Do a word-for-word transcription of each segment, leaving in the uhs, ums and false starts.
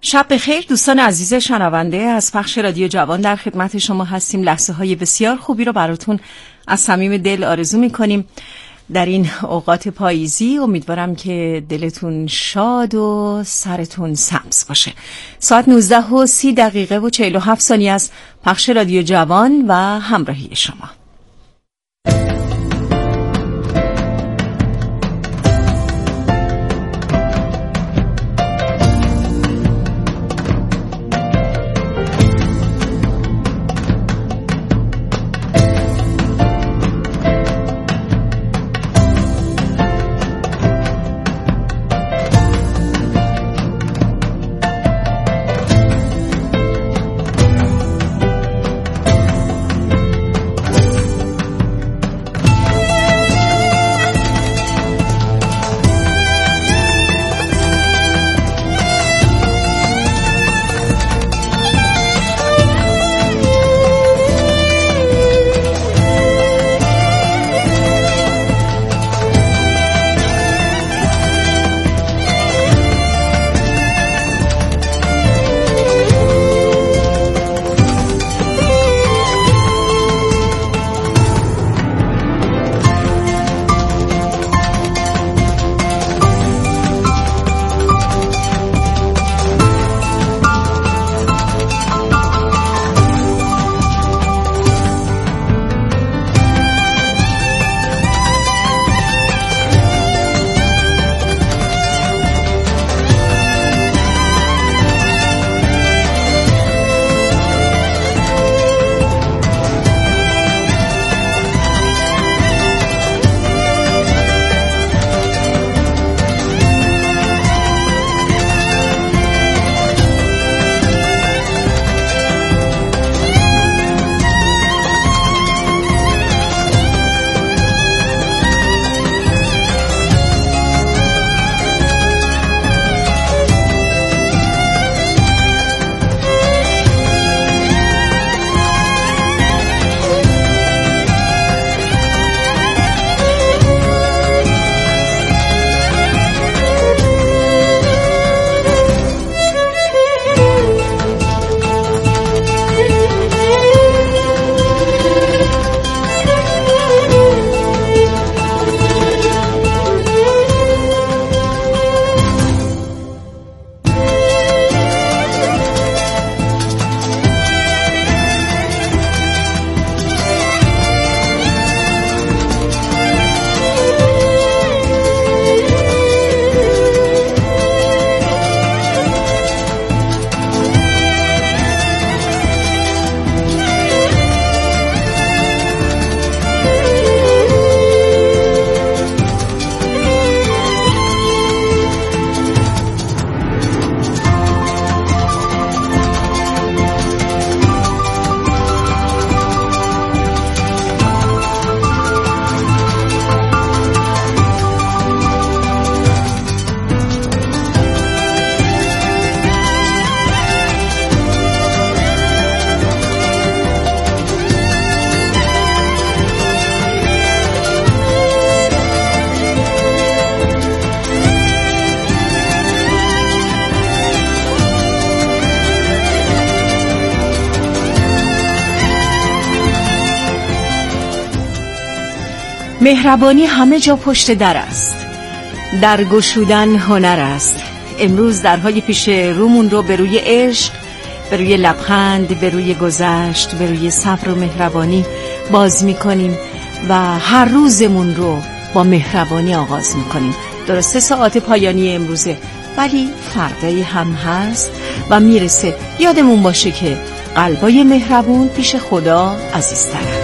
شب بخیر دوستان عزیز شنونده، از پخش رادیو جوان در خدمت شما هستیم. لحظه های بسیار خوبی رو براتون از صمیم دل آرزو میکنیم در این اوقات پاییزی. امیدوارم که دلتون شاد و سرتون سبز باشه. ساعت نوزده و سی دقیقه و چهل و هفت ثانیه از پخش رادیو جوان و همراهی شما. مهربانی همه جا پشت در است، در گشودن هنر است. امروز درهای پیش رومون رو به روی عشق، به روی لبخند، به روی گذشت، به روی صبر و مهربانی باز میکنیم و هر روزمون رو با مهربانی آغاز میکنیم. درسته ساعت پایانی امروزه، ولی فردایی هم هست و میرسه. یادمون باشه که قلبای مهربون پیش خدا عزیزتره.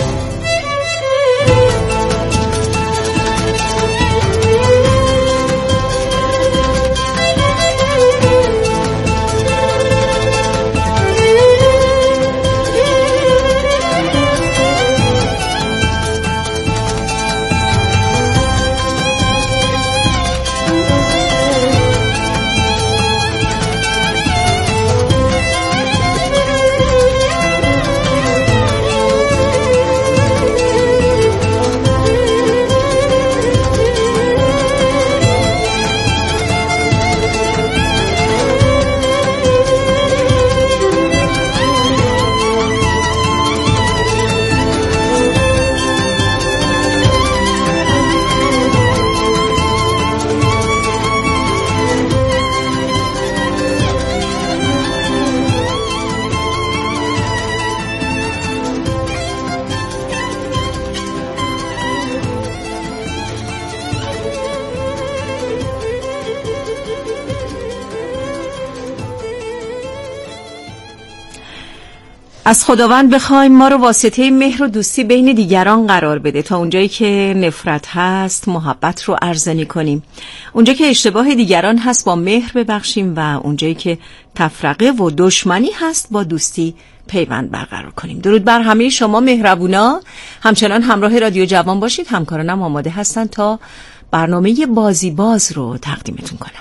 از خداوند بخوایم ما رو واسطه مهر و دوستی بین دیگران قرار بده تا اونجایی که نفرت هست محبت رو ارزنی کنیم، اونجایی که اشتباه دیگران هست با مهر ببخشیم و اونجایی که تفرقه و دشمنی هست با دوستی پیوند برقرار کنیم. درود بر همه شما مهربونا. همچنان همراه رادیو جوان باشید. همکارانم آماده هستن تا برنامه بازی باز رو تقدیمتون کنن.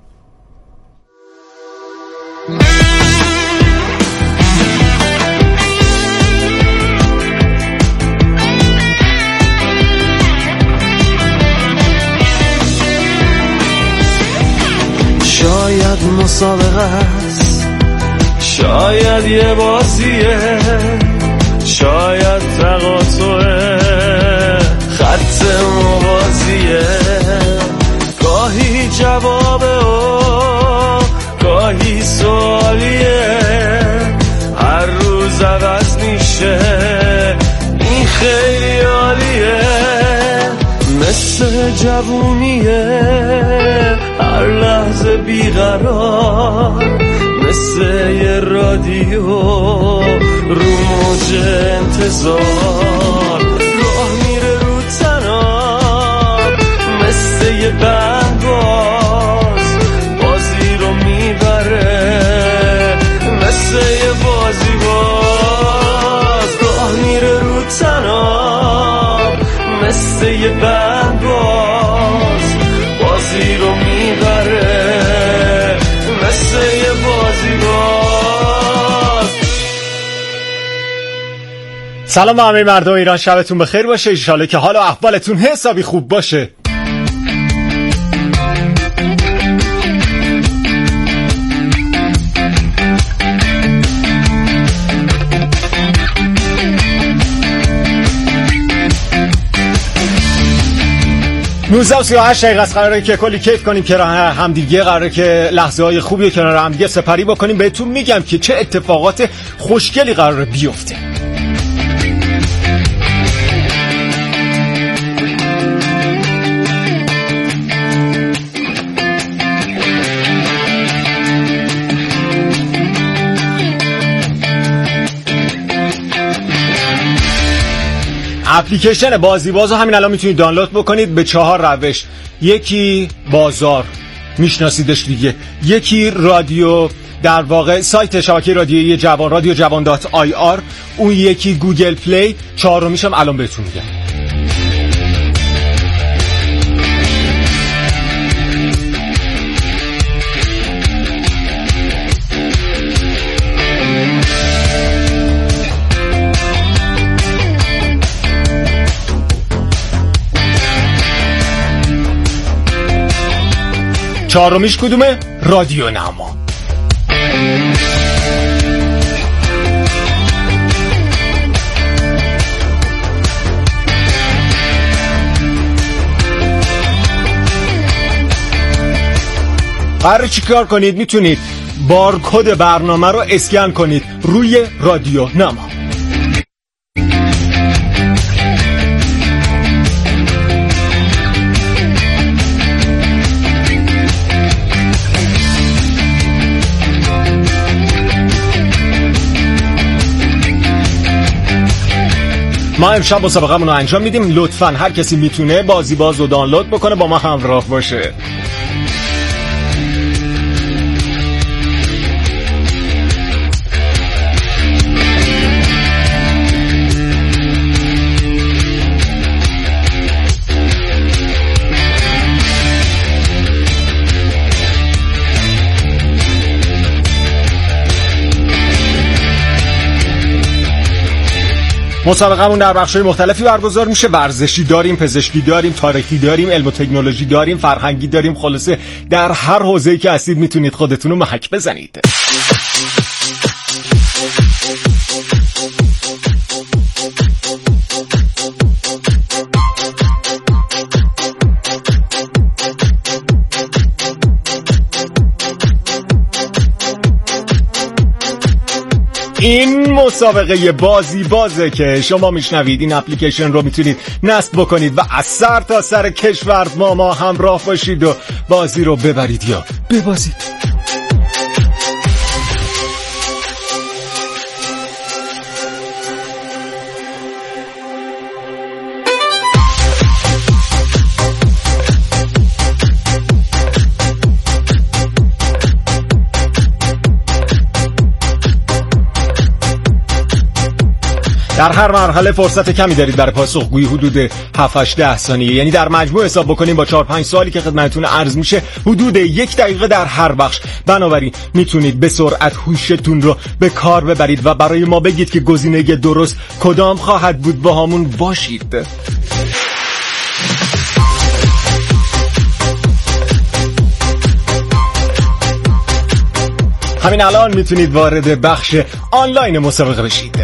شاید مسابقه است، شاید یه بازیه، شاید تقاطعه، خط موازیه، گاهی جوابه و گاهی سوالیه، هر روز عوض میشه، این خیلی عالیه، مثل جوونیه، هر لحظه بیقرار، مثل یه رادیو رو موج انتظار، راه میره رو تناب، مثل یه بند باز، بازی رو میبره، مثل یه بازی باز، راه میره رو تناب، مثل یه بند باز، بازی رو میبره، مثل یه بازی باز. سلام همه مردم ایران، شبتون بخیر باشه، ان شاءالله که حال و احوالتون حسابی خوب باشه. نوزده و سی و هشت دقیقه است. قراره که کلی کیف کنیم که همدیگه، قراره که لحظه های خوبی کنار همدیگه سپری بکنیم. بهتون میگم که چه اتفاقات خوشگلی قراره بیفته. اپلیکیشن بازی باز رو همین الان میتونید دانلود بکنید به چهار روش. یکی بازار، میشناسیدش دیگه. یکی رادیو، در واقع سایت شبکه رادیویی جوان، رادیو جوان دات آی آر. اون یکی گوگل پلی. چهارمیش هم الان بهتون میگم. چهارمیش کدومه؟ رادیو نما. قراره چی کار کنید؟ میتونید بارکد برنامه رو اسکن کنید روی رادیو نما. ما امشب مسابقه‌مون رو انجام میدیم. لطفاً هر کسی میتونه بازی باز رو دانلود بکنه، با ما همراه باشه. مسابقه‌مون در بخش‌های مختلفی برگزار میشه. ورزشی داریم، پزشکی داریم، تاریخی داریم، علم و تکنولوژی داریم، فرهنگی داریم. خلاصه در هر حوزه‌ای که هستید میتونید خودتون رو محک بزنید. این مسابقه بازی بازه که شما میشنوید. این اپلیکیشن رو میتونید نصب بکنید و از سر تا سر کشور ما ما همراه باشید و بازی رو ببرید یا ببازید. در هر مرحله فرصت کمی دارید برای پاسخگویی، حدود هفت هشت ده ثانیه، یعنی در مجموع حساب بکنیم با چهار پنج سوالی که خدمتتون عرض میشه حدود یک دقیقه در هر بخش. بنابراین میتونید به سرعت هوشتون رو به کار ببرید و برای ما بگید که گزینه درست کدام خواهد بود. با همون باشید. همین الان میتونید وارد بخش آنلاین مسابقه بشید.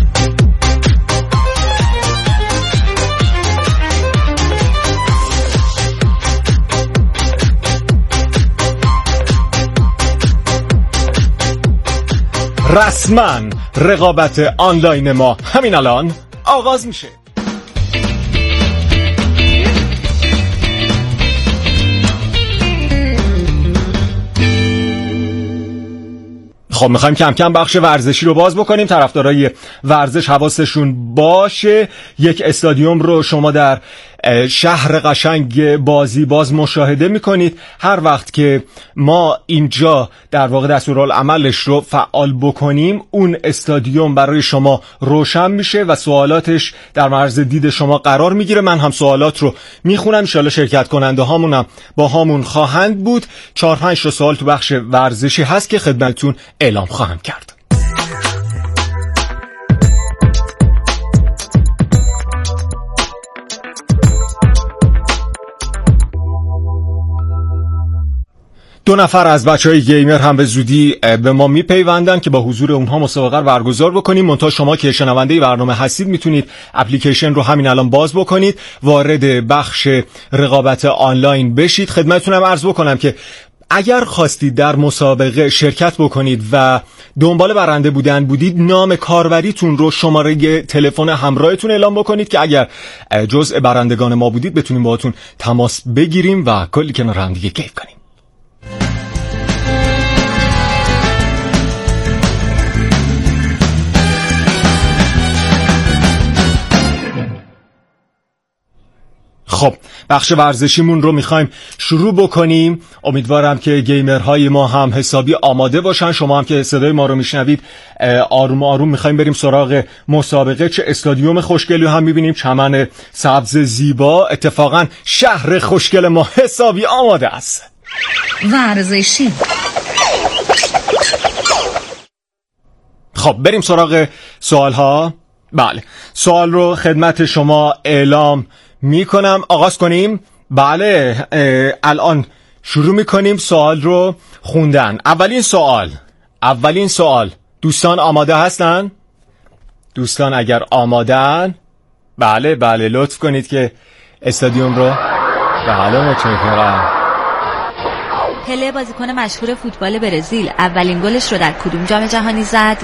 رسما رقابت آنلاین ما همین الان آغاز میشه. خب میخوایم کم کم بخش ورزشی رو باز بکنیم. طرفدارای ورزش حواسشون باشه. یک استادیوم رو شما در شهر قشنگ بازی باز مشاهده میکنید. هر وقت که ما اینجا در واقع دستورالعملش رو فعال بکنیم، اون استادیوم برای شما روشن میشه و سوالاتش در معرض دید شما قرار میگیره. من هم سوالات رو میخونم، ان شاءالله شرکت کننده هامونم با هامون خواهند بود. چهار پنج سوال تو بخش ورزشی هست که خدمتتون اعلام خواهم کرد. دو نفر از بچهای گیمر هم به زودی به ما میپیوندن که با حضور اونها مسابقه رو برگزار بکنیم. منتها شما که شنونده برنامه هستید میتونید اپلیکیشن رو همین الان باز بکنید، وارد بخش رقابت آنلاین بشید. خدمتتونم عرض بکنم که اگر خواستید در مسابقه شرکت بکنید و دنبال برنده بودن بودید، نام کاربریتون رو، شماره تلفن همراهتون اعلام بکنید که اگر جزء برندگان ما بودید بتونیم باهاتون تماس بگیریم و کلی کنار هم دیگه کیف کنیم. خب بخش ورزشیمون رو میخوایم شروع بکنیم. امیدوارم که گیمرهای ما هم حسابی آماده باشن. شما هم که صدای ما رو میشنوید آروم آروم میخوایم بریم سراغ مسابقه. چه استادیوم خوشگلی هم میبینیم، چمن سبز زیبا. اتفاقا شهر خوشگل ما حسابی آماده است. ورزشی. خب بریم سراغ سوال ها. بله، سوال رو خدمت شما اعلام میکنم. آغاز کنیم. بله، الان شروع میکنیم سوال رو خوندن. اولین سوال اولین سوال دوستان آماده هستن؟ دوستان اگر آمادن بله بله لطف کنید که استادیوم رو. بله متشکرم. پله بازیکن مشهور فوتبال برزیل اولین گلش رو در کدوم جام جهانی زد؟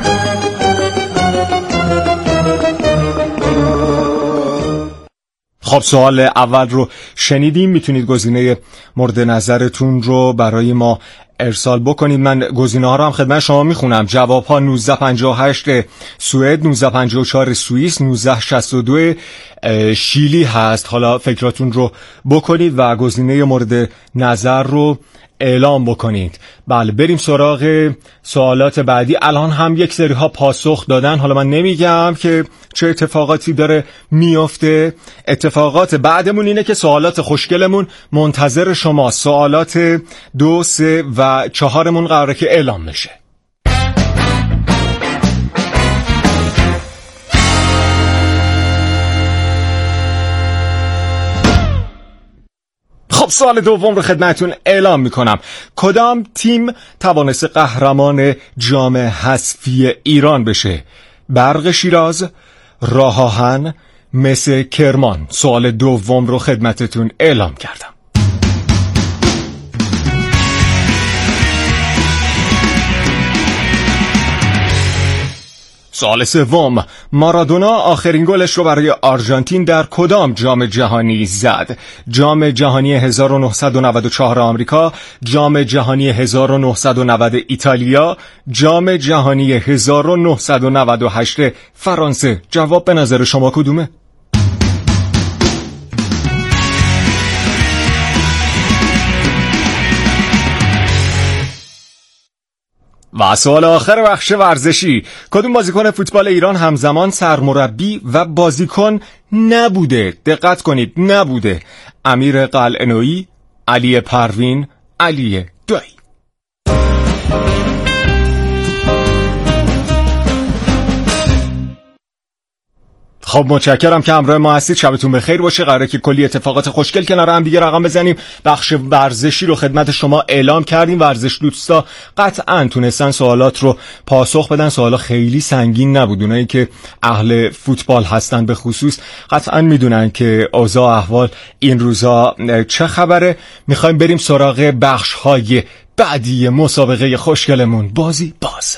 خب سوال اول رو شنیدیم. میتونید گزینه مورد نظرتون رو برای ما ارسال بکنید. من گزینه ها رو هم خدمت شما میخونم. جواب ها نوزده پنجاه و هشت سوئد، نوزده پنجاه و چهار سوئیس، نوزده شصت و دو شیلی هست. حالا فکراتون رو بکنید و گزینه مورد نظر رو اعلام بکنید. بله بریم سراغ سوالات بعدی. الان هم یک سری ها پاسخ دادن. حالا من نمیگم که چه اتفاقاتی داره میفته. اتفاقات بعدمون اینه که سوالات خوشگلمون منتظر شما. سوالات دو، سه و چهارمون قراره که اعلام بشه. خب سوال دوم رو خدمتون اعلام میکنم. کدام تیم توانست قهرمان جام حذفی ایران بشه؟ برق شیراز، راه آهن، مس کرمان. سوال دوم رو خدمتتون اعلام کردم. سوال سوم، مارادونا آخرین گلش رو برای آرژانتین در کدام جام جهانی زد؟ جام جهانی هزار و نهصد و نود و چهار آمریکا، جام جهانی هزار و نهصد و نود ایتالیا، جام جهانی هزار و نهصد و نود و هشت فرانسه. جواب به نظر شما کدومه؟ و سوال آخر بخش ورزشی: کدوم بازیکن فوتبال ایران همزمان سرمربی و بازیکن نبوده؟ دقت کنید، نبوده. امیر قلعه‌نویی، علی پروین، علی دایی. خب متشکرم که همراه ما هستید. شبتون بخیر باشه. قراره که کلی اتفاقات خوشگل کنار هم دیگه رقم بزنیم. بخش ورزشی رو خدمت شما اعلام کردیم. ورزش دوستا قطعاً تونستن سوالات رو پاسخ بدن. سوالا خیلی سنگین نبود. اونایی که اهل فوتبال هستن به خصوص قطعاً میدونن که اوضاع احوال این روزا چه خبره. میخوایم بریم سراغ بخش‌های بعدی مسابقه خوشگلمون، بازی باز.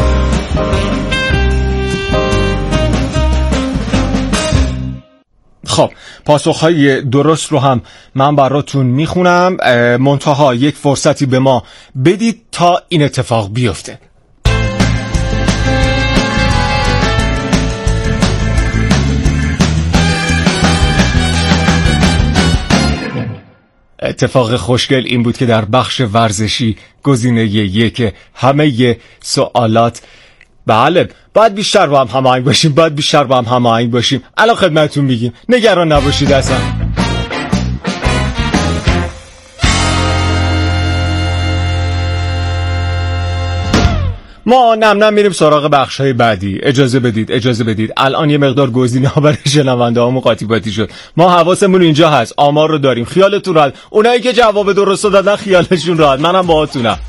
خب پاسخهای درست رو هم من براتون میخونم، منتها یک فرصتی به ما بدید تا این اتفاق بیفته. اتفاق خوشگل این بود که در بخش ورزشی گزینه یک همه سوالات، بله باید بیشتر با هم هماهنگ باشیم، باید بیشتر با هم هماهنگ باشیم. الان خدمتتون میگیم، نگران نباشید اصلا. ما نم نم میریم سراغ بخش‌های بعدی. اجازه بدید اجازه بدید الان یه مقدار گزینه‌ها برای شنونده‌هامون قاطی باطی شد. ما حواسمون اینجا هست، آمار رو داریم، خیالتون راحت. اونایی که جواب درست دادن خیالشون راحت، منم باهاتونم.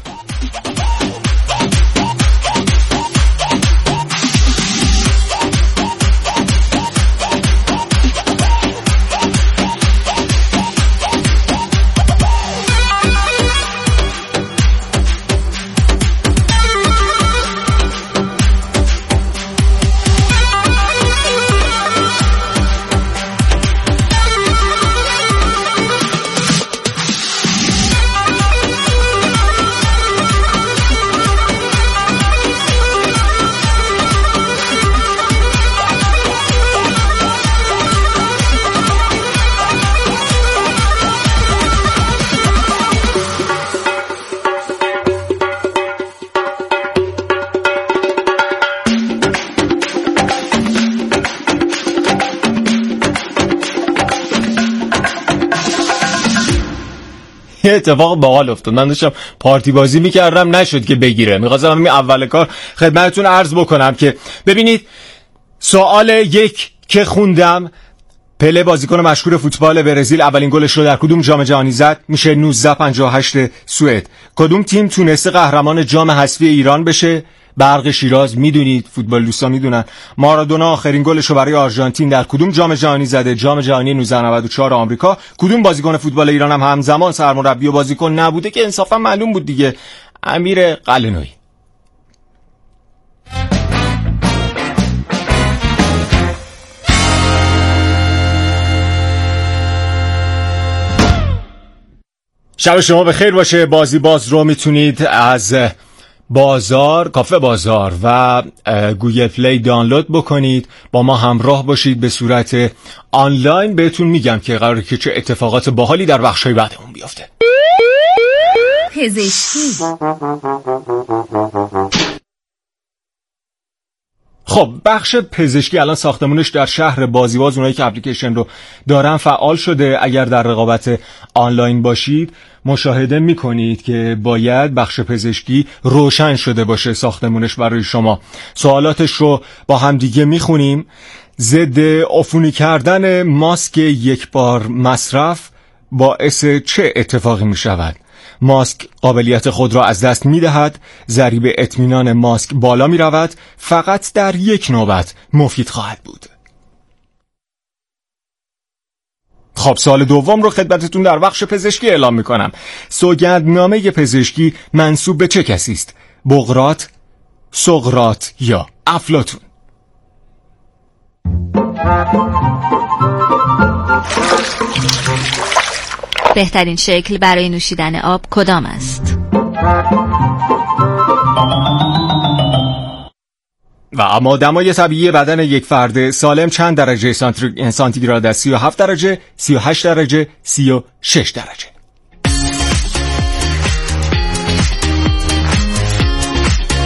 اتفاق باحال افتاد. من داشتم پارتی بازی میکردم نشد که بگیره. میخواستم همین اول کار خدمتتون عرض بکنم که ببینید سوال یک که خوندم، پله بازیکن مشهور فوتبال برزیل اولین گلش رو در کدوم جام جهانی زد؟ میشه نوزده پنجاه و هشت سوئد. کدوم تیم تونسته قهرمان جام حذفی ایران بشه؟ برق شیراز. میدونید فوتبال دوستا میدونن. مارادونا آخرین گلش رو برای آرژانتین در کدوم جام جهانی زده؟ جام جهانی نوزده نود و چهار آمریکا. کدوم بازیکن فوتبال ایران هم همزمان سرمربی و بازیکن نبوده که انصافا معلوم بود دیگه؟ امیر قلعه‌نویی. شب شما بخیر باشه. بازی باز رو میتونید از بازار، کافه بازار و گوگل پلی دانلود بکنید، با ما همراه باشید به صورت آنلاین. بهتون میگم که قراره که چه اتفاقات باحالی در بخشای بعدمون بیفته. پزشکی. خب بخش پزشکی الان ساختمونش در شهر بازیباز، اونایی که اپلیکیشن رو دارن فعال شده. اگر در رقابت آنلاین باشید مشاهده میکنید که باید بخش پزشکی روشن شده باشه ساختمونش برای شما. سوالاتش رو با هم دیگه میخونیم. ضد عفونی کردن ماسک یک بار مصرف باعث چه اتفاقی میشود؟ ماسک قابلیت خود را از دست می‌دهد، ضریب اطمینان ماسک بالا می‌رود، فقط در یک نوبت مفید خواهد بود. خب سال دوم رو خدمتتون در بخش پزشکی اعلام می‌کنم. سوگندنامه پزشکی منسوب به چه کسی است؟ بقراط، سقراط یا افلاطون؟ بهترین شکل برای نوشیدن آب کدام است؟ و اما دمای طبیعی بدن یک فرد سالم چند درجه سانتیگراد است؟ سی و هفت درجه، سی و هشت درجه، سی و شش درجه.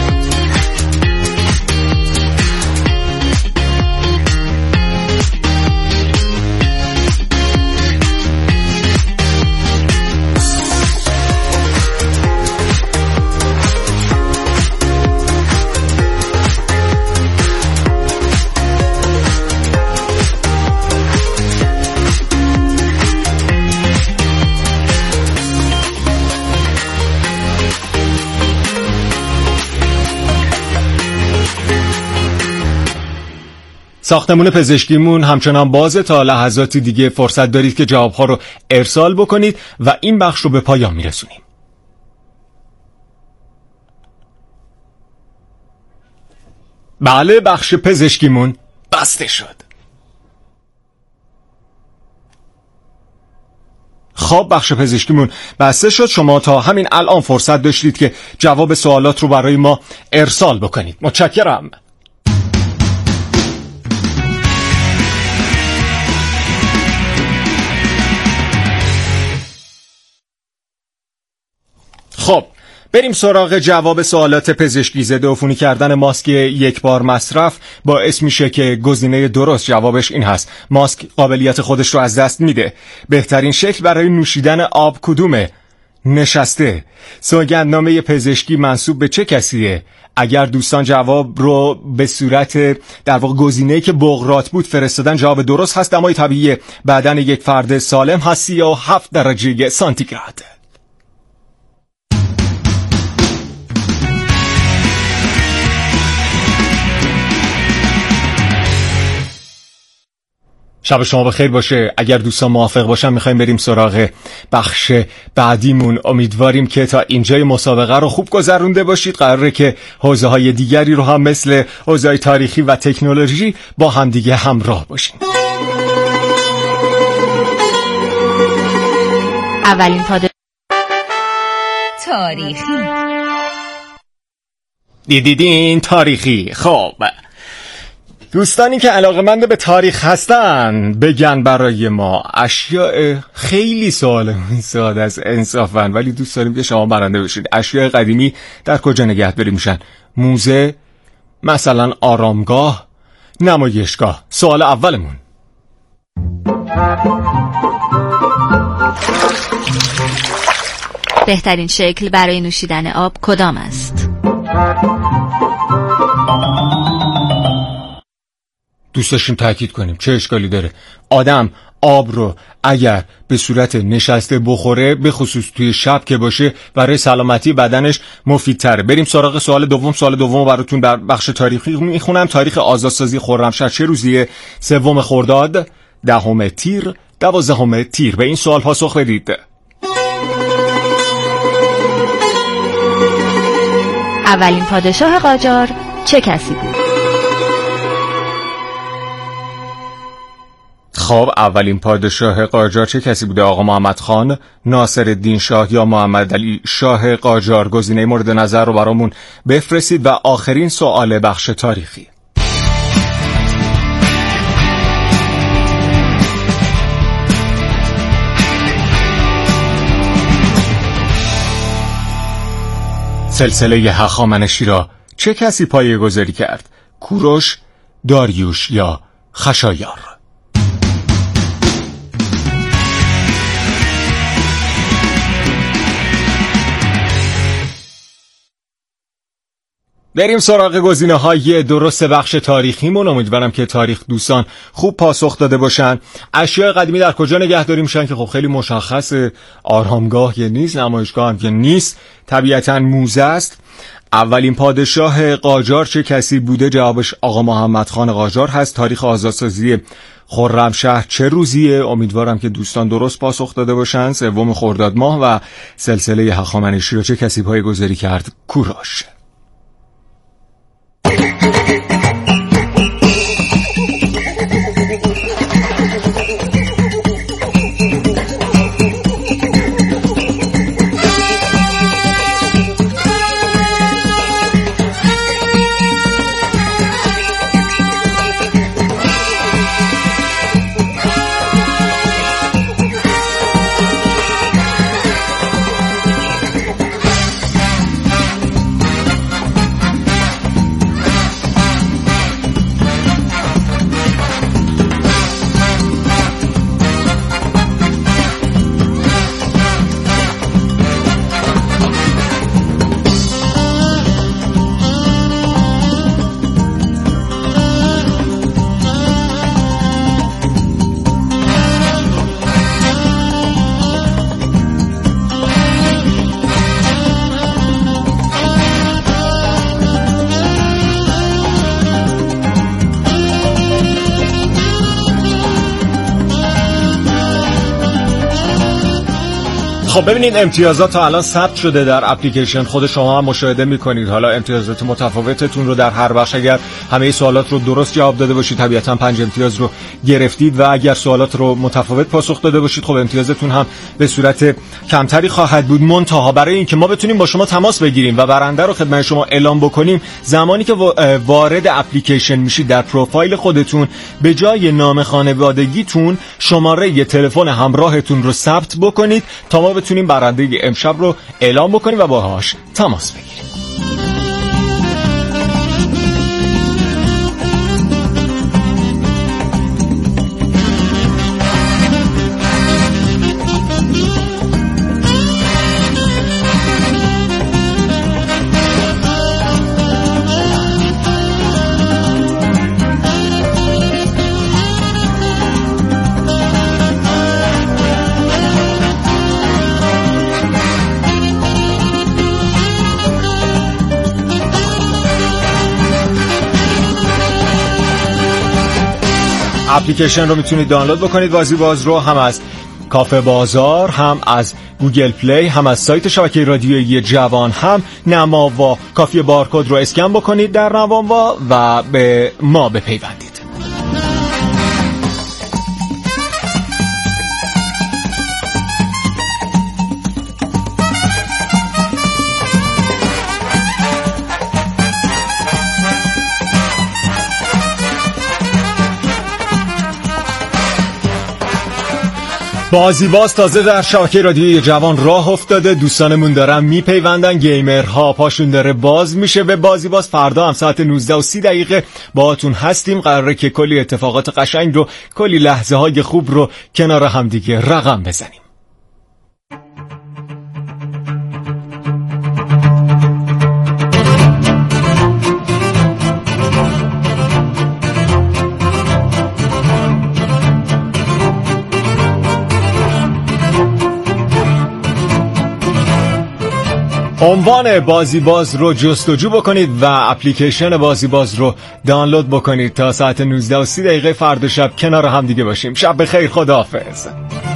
ساختمون پزشکیمون همچنان بازه. تا لحظاتی دیگه فرصت دارید که جوابها رو ارسال بکنید و این بخش رو به پایان میرسونیم. بله، بخش پزشکیمون بسته شد. خب بخش پزشکیمون بسته شد. شما تا همین الان فرصت داشتید که جواب سوالات رو برای ما ارسال بکنید. متشکرم. خب بریم سراغ جواب سوالات پزشکی. ضد عفونی کردن ماسک یک بار مصرف باعث میشه که گزینه درست جوابش این هست: ماسک قابلیت خودش رو از دست میده. بهترین شکل برای نوشیدن آب کدومه؟ نشسته. سوگندنامه پزشکی منسوب به چه کسیه؟ اگر دوستان جواب رو به صورت در واقع گزینه‌ای که بغرات بود فرستادن، جواب درست هست دمای طبیعی بدن یک فرد سالم هست سی و هفت درجه سانتیگراد. شب شما بخیر باشه. اگر دوستان موافق باشن میخوایم بریم سراغ بخش بعدیمون. امیدواریم که تا اینجای مسابقه رو خوب گذرونده باشید. قراره که حوزه های دیگری رو هم مثل حوزه های تاریخی و تکنولوژی با هم دیگه همراه باشیم. اولین پاد تاریخی. دیدیدین تاریخی. خب دوستانی که علاقه‌مند به تاریخ هستن بگن برای ما. اشیاء خیلی سوال ساده از انصافاً، ولی دوست داریم که شما برنده بشید. اشیاء قدیمی در کجا نگهداری میشن؟ موزه، مثلا آرامگاه، نمایشگاه. سوال اولمون: بهترین شکل برای نوشیدن آب کدام است؟ دوست داشتیم تاکید کنیم چه اشکالی داره آدم آب رو اگر به صورت نشسته بخوره، به خصوص توی شب که باشه، برای سلامتی بدنش مفیدتره. بریم سراغ سوال دوم. سوال دوم براتون در بخش تاریخی میخونم. تاریخ آزادسازی خرمشهر چه روزیه؟ سوم خرداد، دهم تیر، دوازدهم تیر. به این سوال پاسخ بدید. اولین پادشاه قاجار چه کسی بود؟ خب اولین پادشاه قاجار چه کسی بوده؟ آقا محمد خان، ناصرالدین شاه یا محمد علی شاه قاجار؟ گزینه مورد نظر رو برامون بفرستید. و آخرین سوال بخش تاریخی: سلسله هخامنشی را چه کسی پایه گذاری کرد؟ کوروش، داریوش یا خشایار؟ بریم سراغ گزینه‌های درست بخش تاریخیمون. امیدوارم که تاریخ دوستان خوب پاسخ داده باشن. اشیاء قدیمی در کجا نگهداری میشن؟ که خب خیلی مشخصه، آرامگاه که نیست، نمایشگاه هم که نیست، طبیعتاً موزه است. اولین پادشاه قاجار چه کسی بوده؟ جوابش آقا محمد خان قاجار هست. تاریخ آزادسازی خرمشهر چه روزیه؟ امیدوارم که دوستان درست پاسخ داده باشن. سوم خرداد ماه. و سلسله هخامنشی را چه کسی پایه‌گذاری کرد؟ کوروش. خب ببینید امتیازات تا الان ثبت شده در اپلیکیشن، خود شما هم مشاهده میکنید. حالا امتیازات متفاوتتون رو در هر بخش اگر همه سوالات رو درست جواب داده باشید طبیعتا پنج امتیاز رو گرفتید و اگر سوالات رو متفاوت پاسخ داده باشید خب امتیازتون هم به صورت کمتری خواهد بود. منتها برای اینکه ما بتونیم با شما تماس بگیریم و برنده رو خدمت شما اعلام بکنیم، زمانی که وارد اپلیکیشن میشید در پروفایل خودتون به جای نام خانوادگیتون شماره تلفن همراهتون رو ثبت بکنید تا ما بتونیم برنده امشب رو اعلام بکنیم و باهاش تماس بگیریم. اپلیکیشن رو میتونید دانلود بکنید بازی باز رو، هم از کافه بازار، هم از گوگل پلی، هم از سایت شبکه رادیویی جوان، هم نماوا. کافی بارکد رو اسکن بکنید در نماوا و به ما بپیوندید. بازی باز تازه در شبکه رادیویی جوان راه افتاده، دوستانمون دارن میپیوندن، گیمرها پاشون داره باز میشه به بازی باز. فردا هم ساعت نوزده و سی دقیقه باهاتون هستیم، قراره که کلی اتفاقات قشنگ رو، کلی لحظه های خوب رو کنار هم دیگه رقم بزنیم. عنوان بازی باز رو جستجو بکنید و اپلیکیشن بازی باز رو دانلود بکنید تا ساعت نوزده و سی دقیقه فردا شب کنار هم دیگه باشیم. شب بخیر، خداحافظ.